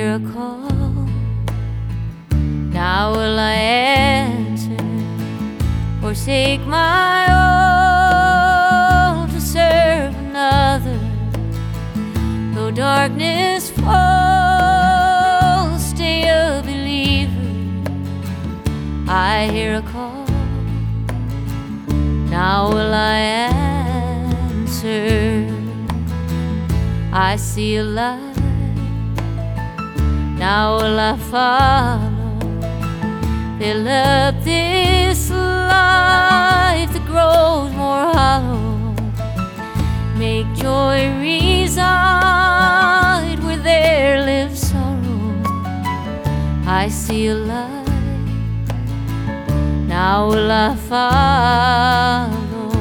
hear a call. Now will I answer, forsake my all to serve another? Though darkness falls, stay a believer. I hear a call. Now will I answer? I see a light. Now will I follow? Fill up this life that grows more hollow. Make joy reside where there lives sorrow. I see a light. Now will I follow?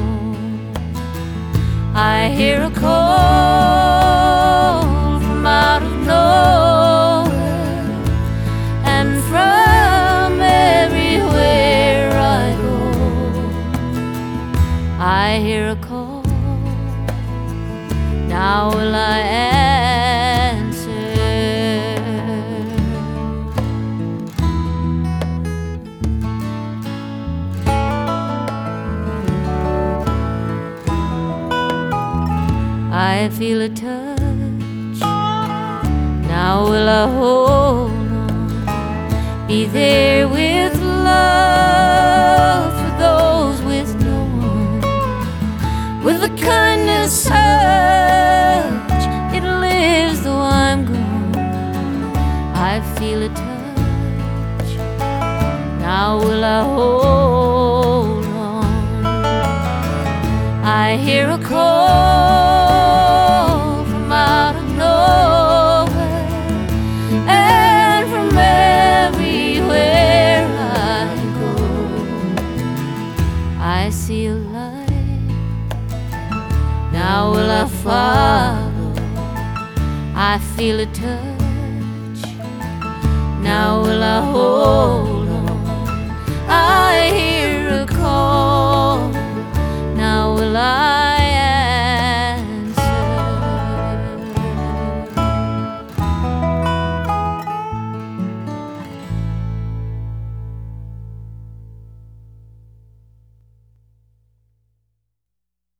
I hear a call from out of nowhere, and from everywhere I go. I hear a call. Now will I answer? I feel a touch. Now will I hold on? Be there with love for those with no one. With a kindness such it lives though I'm gone. I feel a touch. Now will I hold on? I hear a call from out of nowhere, and from everywhere I go. I see a light. Now will I follow? I feel a touch. Now will I hold?